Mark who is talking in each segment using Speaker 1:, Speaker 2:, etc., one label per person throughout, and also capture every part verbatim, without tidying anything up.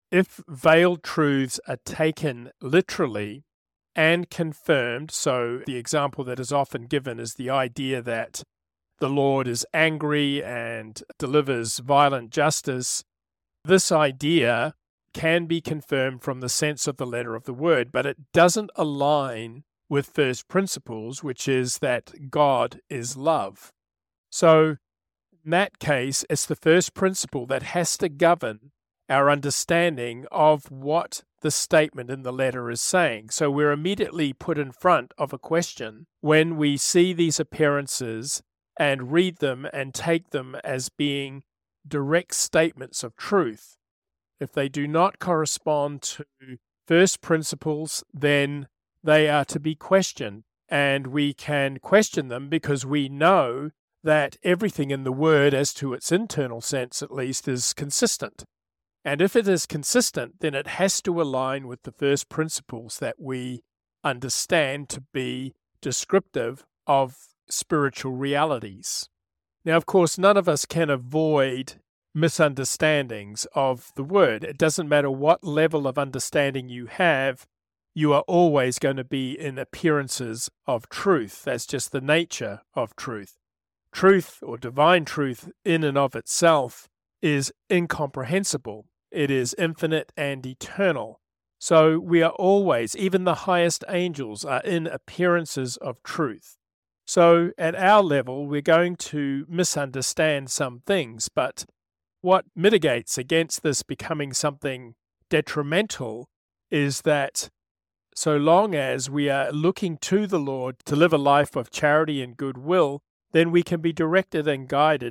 Speaker 1: if veiled truths are taken literally and confirmed, so the example that is often given is the idea that the Lord is angry and delivers violent justice, this idea can be confirmed from the sense of the letter of the word, but it doesn't align with first principles, which is that God is love. So in that case, it's the first principle that has to govern our understanding of what the statement in the letter is saying. So we're immediately put in front of a question when we see these appearances and read them and take them as being direct statements of truth. If they do not correspond to first principles, then they are to be questioned. And we can question them because we know that everything in the word, as to its internal sense at least, is consistent. And if it is consistent, then it has to align with the first principles that we understand to be descriptive of spiritual realities. Now, of course, none of us can avoid misunderstandings of the word. It doesn't matter what level of understanding you have, you are always going to be in appearances of truth. That's just the nature of truth. Truth, or divine truth, in and of itself is incomprehensible. It is infinite and eternal. So we are always, even the highest angels are in appearances of truth. So at our level, we're going to misunderstand some things, but what mitigates against this becoming something detrimental is that so long as we are looking to the Lord to live a life of charity and goodwill, then we can be directed and guided.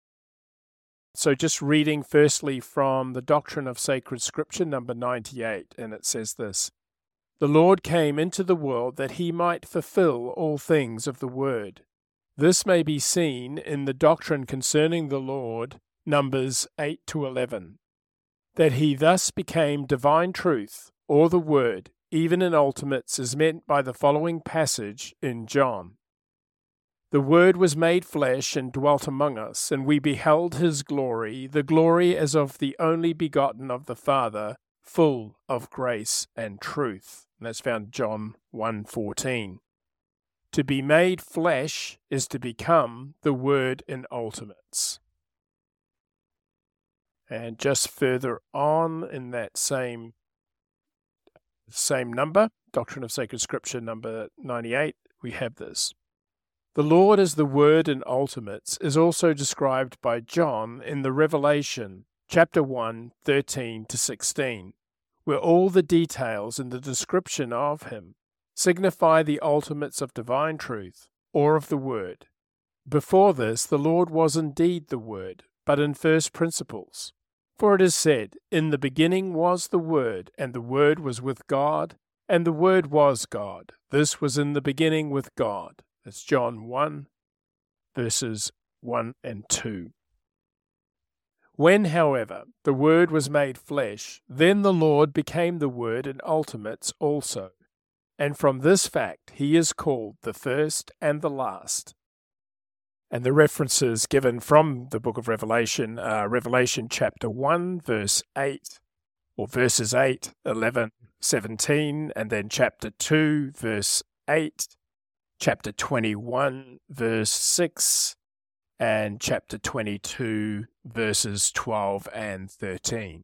Speaker 1: So just reading firstly from the Doctrine of Sacred Scripture, number ninety-eight, and it says this: "The Lord came into the world that he might fulfill all things of the word. This may be seen in the doctrine concerning the Lord, Numbers eight to eleven, that he thus became divine truth, or the word, even in ultimates, is meant by the following passage in John. The Word was made flesh and dwelt among us, and we beheld his glory, the glory as of the only begotten of the Father, full of grace and truth." And that's found in John one fourteen. To be made flesh is to become the Word in ultimates. And just further on in that same, same number, Doctrine of Sacred Scripture, number ninety-eight, we have this: "The Lord as the Word in ultimates is also described by John in the Revelation, chapter one, thirteen to sixteen, where all the details in the description of him signify the ultimates of divine truth, or of the Word. Before this, the Lord was indeed the Word, but in first principles. For it is said, In the beginning was the Word, and the Word was with God, and the Word was God. This was in the beginning with God." That's John one, verses one and two. "When, however, the Word was made flesh, then the Lord became the Word in ultimates also. And from this fact he is called the first and the last." And the references given from the book of Revelation are Revelation chapter one, verse eight, or verses eight, eleven, seventeen, and then chapter two, verse eight, chapter twenty-one, verse six, and chapter twenty-two, verses twelve and thirteen.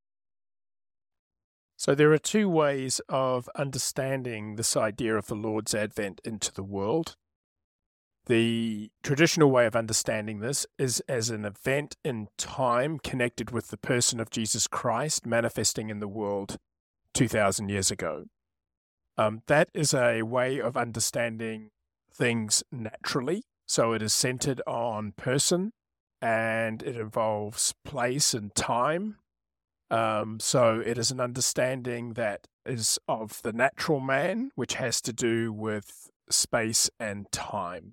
Speaker 1: So there are two ways of understanding this idea of the Lord's advent into the world. The traditional way of understanding this is as an event in time connected with the person of Jesus Christ manifesting in the world two thousand years ago. Um, that is a way of understanding things naturally. So it is centered on person and it involves place and time. Um, so it is an understanding that is of the natural man, which has to do with space and time.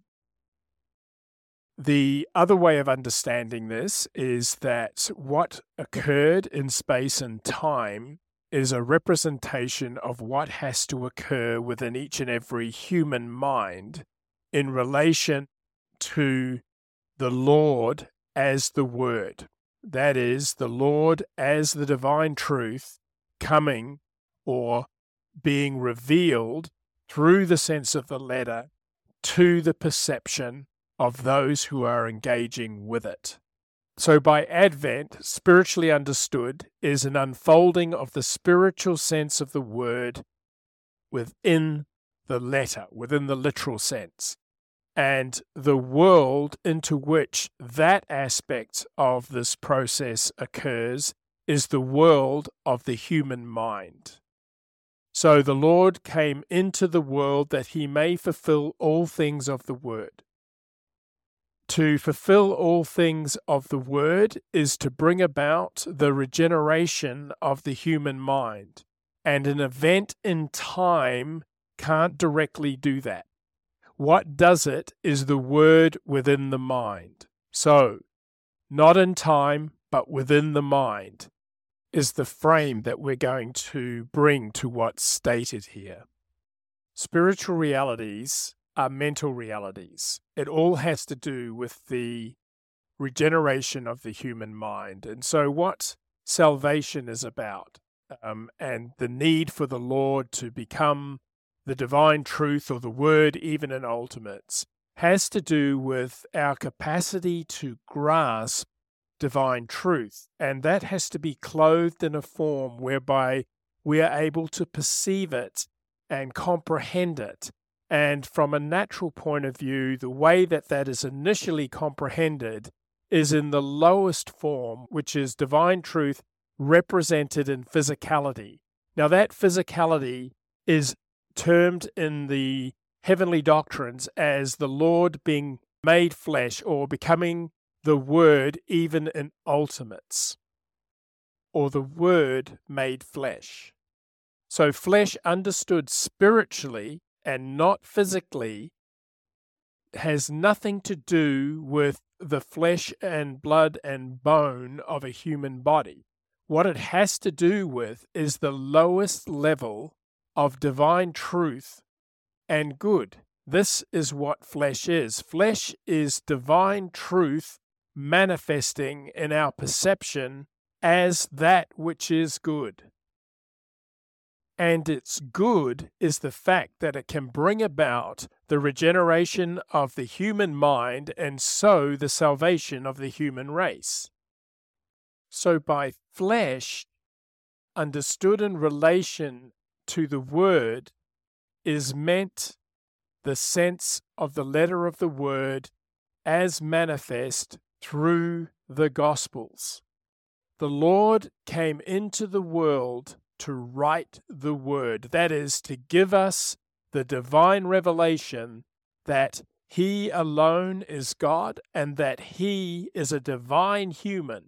Speaker 1: The other way of understanding this is that what occurred in space and time is a representation of what has to occur within each and every human mind in relation to the Lord as the Word. that is, the Lord as the divine truth coming or being revealed through the sense of the letter to the perception of those who are engaging with it. So by Advent, spiritually understood, is an unfolding of the spiritual sense of the word within the letter, within the literal sense. And the world into which that aspect of this process occurs is the world of the human mind. So the Lord came into the world that he may fulfill all things of the word. To fulfill all things of the word is to bring about the regeneration of the human mind. And an event in time can't directly do that. What does it is the word within the mind. So, not in time, but within the mind is the frame that we're going to bring to what's stated here. Spiritual realities are mental realities. It all has to do with the regeneration of the human mind. And so what salvation is about, um, and the need for the Lord to become the divine truth or the word even in ultimates, has to do with our capacity to grasp divine truth. And that has to be clothed in a form whereby we are able to perceive it and comprehend it. And from a natural point of view, the way that that is initially comprehended is in the lowest form, which is divine truth represented in physicality. Now, that physicality is termed in the heavenly doctrines as the Lord being made flesh or becoming the Word even in ultimates, or the Word made flesh. So flesh understood spiritually and not physically has nothing to do with the flesh and blood and bone of a human body. What it has to do with is the lowest level of divine truth and good. This is what flesh is. Flesh is divine truth manifesting in our perception as that which is good. And its good is the fact that it can bring about the regeneration of the human mind and so the salvation of the human race. So by flesh, understood in relation to the word, is meant the sense of the letter of the word as manifest through the Gospels. The Lord came into the world to write the word, that is, to give us the divine revelation that he alone is God and that he is a divine human,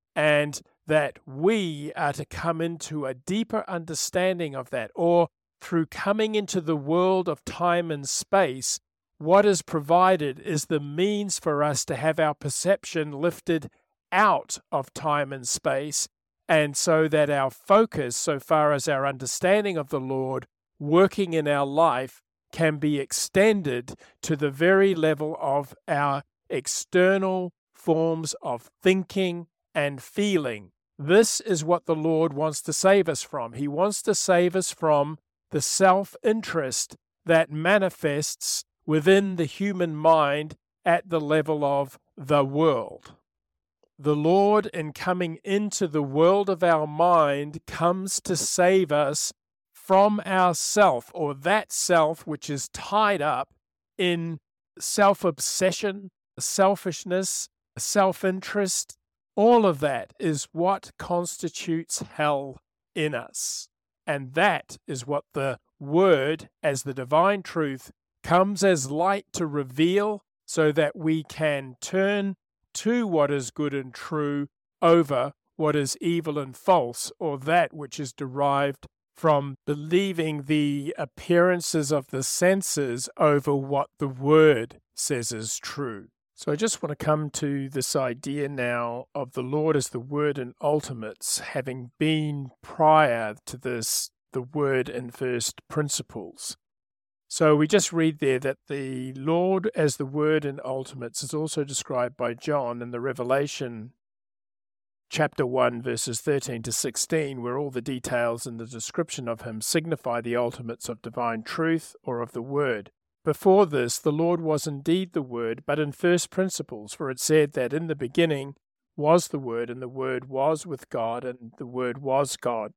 Speaker 1: and that we are to come into a deeper understanding of that, or through coming into the world of time and space, what is provided is the means for us to have our perception lifted out of time and space, and so that our focus, so far as our understanding of the Lord working in our life, can be extended to the very level of our external forms of thinking and feeling. This is what the Lord wants to save us from. He wants to save us from the self-interest that manifests within the human mind at the level of the world. The Lord, in coming into the world of our mind, comes to save us from ourself, or that self which is tied up in self-obsession, selfishness, self-interest. All of that is what constitutes hell in us. And that is what the Word, as the divine truth, comes as light to reveal, so that we can turn to what is good and true over what is evil and false, or that which is derived from believing the appearances of the senses over what the Word says is true. So I just want to come to this idea now of the Lord as the Word in ultimates, having been prior to this the Word in first principles. So we just read there that the Lord as the Word in ultimates is also described by John in the Revelation chapter one, verses thirteen to sixteen, where all the details and the description of him signify the ultimates of divine truth or of the Word. Before this, the Lord was indeed the Word, but in first principles, for it said that in the beginning was the Word, and the Word was with God, and the Word was God.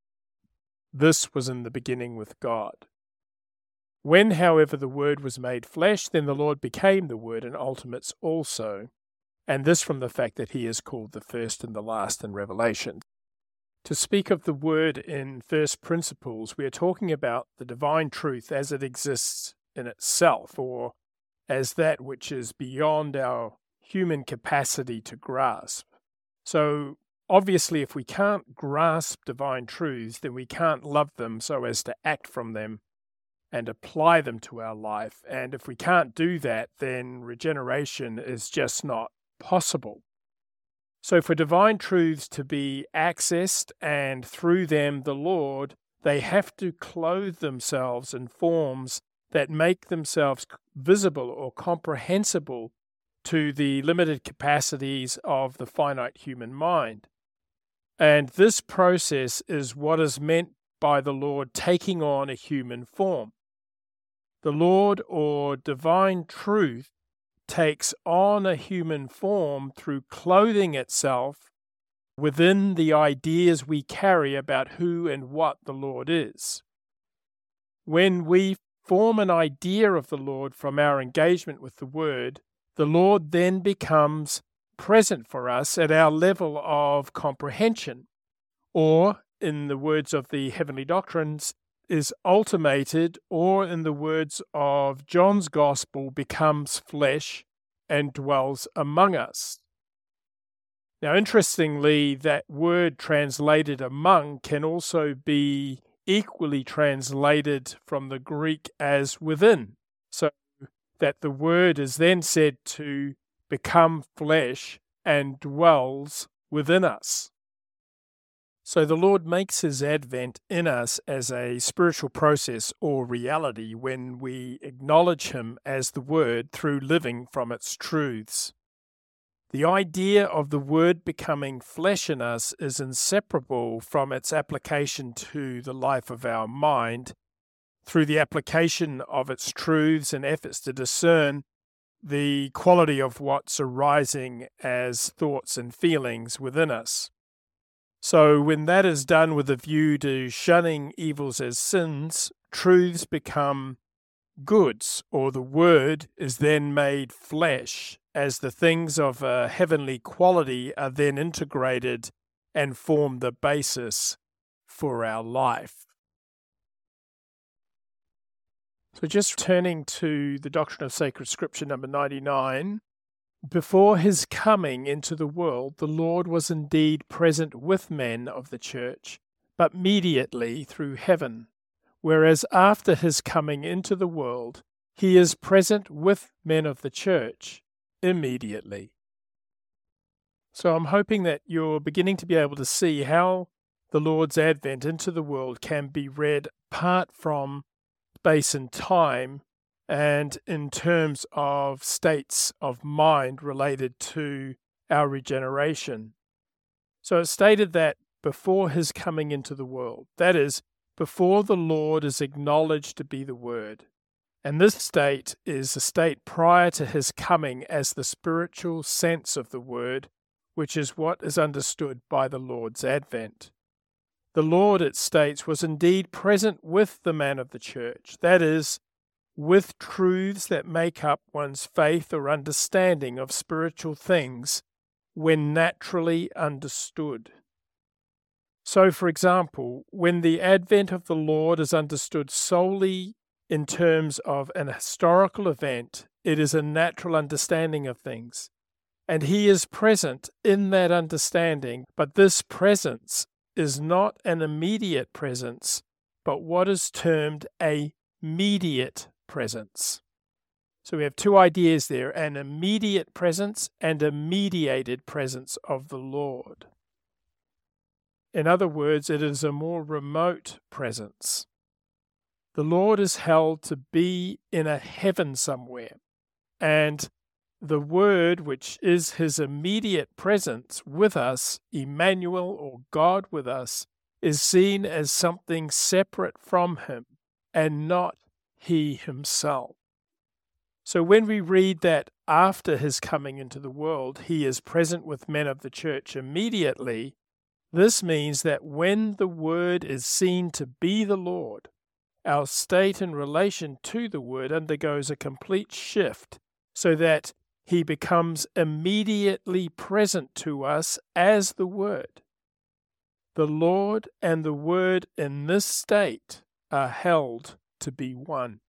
Speaker 1: This was in the beginning with God. When, however, the Word was made flesh, then the Lord became the Word in ultimates also, and this from the fact that he is called the first and the last in Revelation. To speak of the Word in first principles, we are talking about the divine truth as it exists in itself, or as that which is beyond our human capacity to grasp. So, obviously, if we can't grasp divine truths, then we can't love them so as to act from them and apply them to our life. And if we can't do that, then regeneration is just not possible. So for divine truths to be accessed and through them the Lord, they have to clothe themselves in forms that make themselves visible or comprehensible to the limited capacities of the finite human mind. And this process is what is meant by the Lord taking on a human form. The Lord, or divine truth, takes on a human form through clothing itself within the ideas we carry about who and what the Lord is. When we form an idea of the Lord from our engagement with the Word, the Lord then becomes present for us at our level of comprehension, or, in the words of the heavenly doctrines, is ultimated, or in the words of John's Gospel, becomes flesh and dwells among us. Now, interestingly, that word translated among can also be equally translated from the Greek as within, so that the word is then said to become flesh and dwells within us. So the Lord makes his advent in us as a spiritual process or reality when we acknowledge him as the Word through living from its truths. The idea of the Word becoming flesh in us is inseparable from its application to the life of our mind through the application of its truths and efforts to discern the quality of what's arising as thoughts and feelings within us. So when that is done with a view to shunning evils as sins, truths become goods, or the Word is then made flesh, as the things of a heavenly quality are then integrated and form the basis for our life. So just turning to the Doctrine of Sacred Scripture, number ninety-nine, before his coming into the world, the Lord was indeed present with men of the church, but mediately through heaven, whereas after his coming into the world, he is present with men of the church immediately. So I'm hoping that you're beginning to be able to see how the Lord's advent into the world can be read apart from space and time, and in terms of states of mind related to our regeneration. So it's stated that before his coming into the world, that is, before the Lord is acknowledged to be the Word. And this state is a state prior to his coming as the spiritual sense of the Word, which is what is understood by the Lord's advent. The Lord, it states, was indeed present with the man of the church, that is, with truths that make up one's faith or understanding of spiritual things when naturally understood. So, for example, when the advent of the Lord is understood solely in terms of an historical event, it is a natural understanding of things. And he is present in that understanding, but this presence is not an immediate presence, but what is termed a mediate presence. So we have two ideas there, an immediate presence and a mediated presence of the Lord. In other words, it is a more remote presence. The Lord is held to be in a heaven somewhere, and the Word, which is his immediate presence with us, Emmanuel, or God with us, is seen as something separate from him and not he himself. So when we read that after his coming into the world, he is present with men of the church immediately, this means that when the Word is seen to be the Lord, our state in relation to the Word undergoes a complete shift so that he becomes immediately present to us as the Word. The Lord and the Word in this state are held to be one.